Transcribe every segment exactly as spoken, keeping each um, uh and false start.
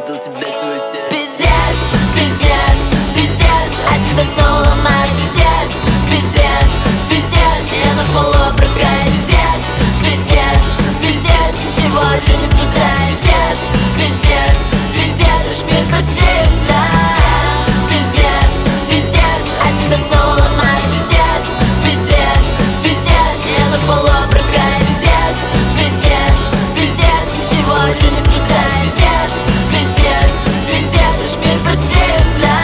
отдал тебе свое сердце. Пиздец, пиздец, пиздец, а тебя снова ломать. Пиздец, пиздец, пиздец, я на полу обрыкаюсь. Пиздец, пиздец, пиздец, ничего уже не спасает. Пиздец, пиздец, пиздец, мир под земля. Пиздец, пиздец, а тебя снова ломать. Пиздец, пиздец, пиздец, я на полу обрыкаюсь. Пиздец, пиздец, пиздец, ничего уже не спасает. Пиздец, пиздец, пиздец, мир под земля.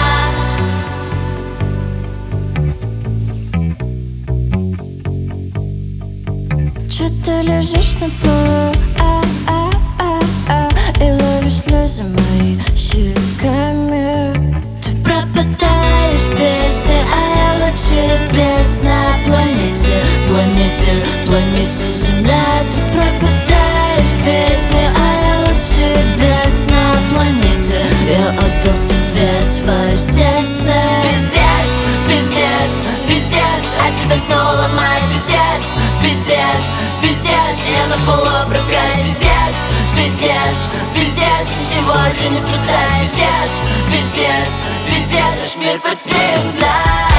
Чё ты лежишь на полу, а, а, а, а, и ловишь слезы мои щеками. Ты пропадаешь песни, а я лучше блеск на планете, планете, планете Земля. Ты пропадаешь песни, а я лучше блеск на планете. Я отдал тебе свое сердце. Пиздец, пиздец, пиздец, а тебя снова ломать. Пиздец, пиздец, пиздец, я на полу обрыкаюсь. Пиздец, пиздец, пиздец, ничего уже не спасает. Пиздец, пиздец, пиздец, наш мир под земля.